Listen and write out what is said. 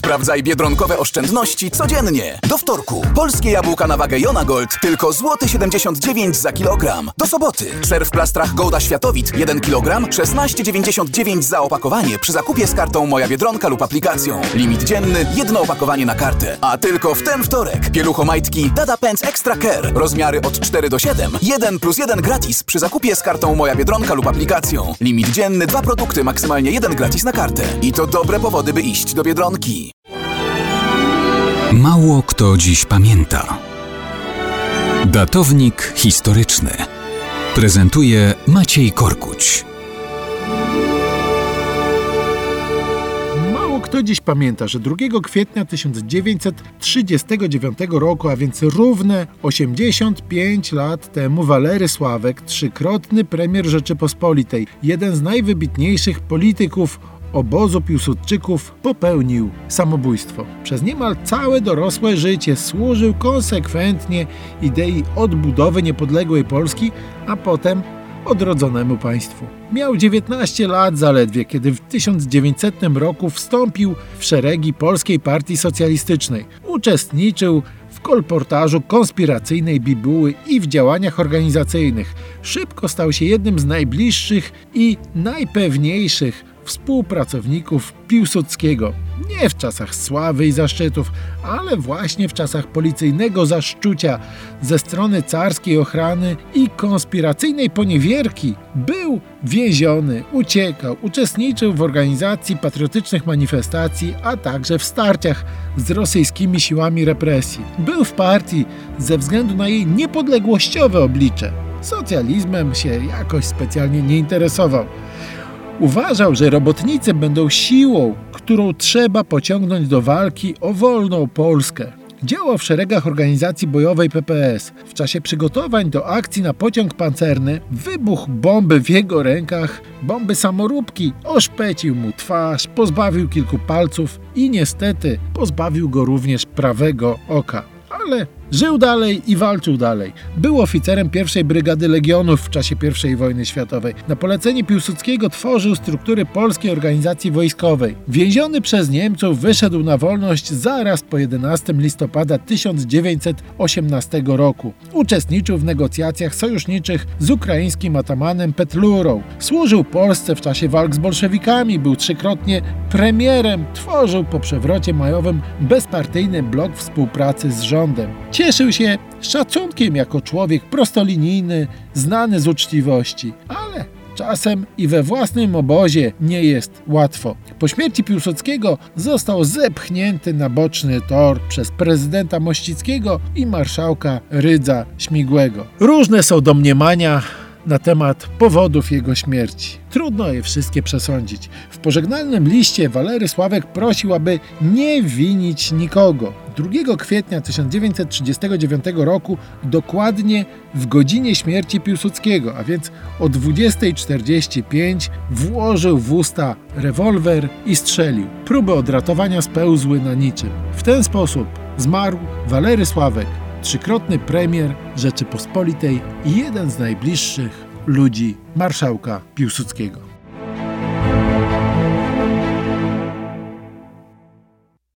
Sprawdzaj biedronkowe oszczędności codziennie. Do wtorku. Polskie jabłka na wagę Jona Gold tylko złoty 79 za kilogram. Do soboty. Ser w plastrach Gouda Światowit 1 kg 16,99 za opakowanie przy zakupie z kartą Moja Biedronka lub aplikacją. Limit dzienny, jedno opakowanie na kartę. A tylko w ten wtorek. Pieluchomajtki Dada Pens Extra Care. Rozmiary od 4 do 7. 1+1 gratis przy zakupie z kartą Moja Biedronka lub aplikacją. Limit dzienny, 2 produkty, maksymalnie 1 gratis na kartę. I to dobre powody, by iść do Biedronki. Mało kto dziś pamięta. Datownik historyczny. Prezentuje Maciej Korkuć. Mało kto dziś pamięta, że 2 kwietnia 1939 roku, a więc równe 85 lat temu, Walery Sławek, trzykrotny premier Rzeczypospolitej, jeden z najwybitniejszych polityków obozu Piłsudczyków, popełnił samobójstwo. Przez niemal całe dorosłe życie służył konsekwentnie idei odbudowy niepodległej Polski, a potem odrodzonemu państwu. Miał 19 lat zaledwie, kiedy w 1900 roku wstąpił w szeregi Polskiej Partii Socjalistycznej. Uczestniczył w kolportażu konspiracyjnej bibuły i w działaniach organizacyjnych. Szybko stał się jednym z najbliższych i najpewniejszych współpracowników Piłsudskiego. Nie w czasach sławy i zaszczytów, ale właśnie w czasach policyjnego zaszczucia ze strony carskiej ochrany i konspiracyjnej poniewierki był więziony, uciekał, uczestniczył w organizacji patriotycznych manifestacji, a także w starciach z rosyjskimi siłami represji. Był w partii ze względu na jej niepodległościowe oblicze. Socjalizmem się jakoś specjalnie nie interesował. Uważał, że robotnicy będą siłą, którą trzeba pociągnąć do walki o wolną Polskę. Działał w szeregach organizacji bojowej PPS. W czasie przygotowań do akcji na pociąg pancerny wybuch bomby w jego rękach, bomby samoróbki, oszpecił mu twarz, pozbawił kilku palców i niestety pozbawił go również prawego oka. Ale żył dalej i walczył dalej. Był oficerem pierwszej Brygady Legionów w czasie I wojny światowej. Na polecenie Piłsudskiego tworzył struktury Polskiej Organizacji Wojskowej. Więziony przez Niemców wyszedł na wolność zaraz po 11 listopada 1918 roku. Uczestniczył w negocjacjach sojuszniczych z ukraińskim atamanem Petlurą. Służył Polsce w czasie walk z bolszewikami, był trzykrotnie premierem, tworzył po przewrocie majowym bezpartyjny blok współpracy z rządem. Cieszył się szacunkiem jako człowiek prostolinijny, znany z uczciwości, ale czasem i we własnym obozie nie jest łatwo. Po śmierci Piłsudskiego został zepchnięty na boczny tor przez prezydenta Mościckiego i marszałka Rydza Śmigłego. Różne są domniemania na temat powodów jego śmierci. Trudno je wszystkie przesądzić. W pożegnalnym liście Walery Sławek prosił, aby nie winić nikogo. 2 kwietnia 1939 roku, dokładnie w godzinie śmierci Piłsudskiego, a więc o 20:45, włożył w usta rewolwer i strzelił. Próby odratowania spełzły na niczym. W ten sposób zmarł Walery Sławek, trzykrotny premier Rzeczypospolitej i jeden z najbliższych ludzi marszałka Piłsudskiego.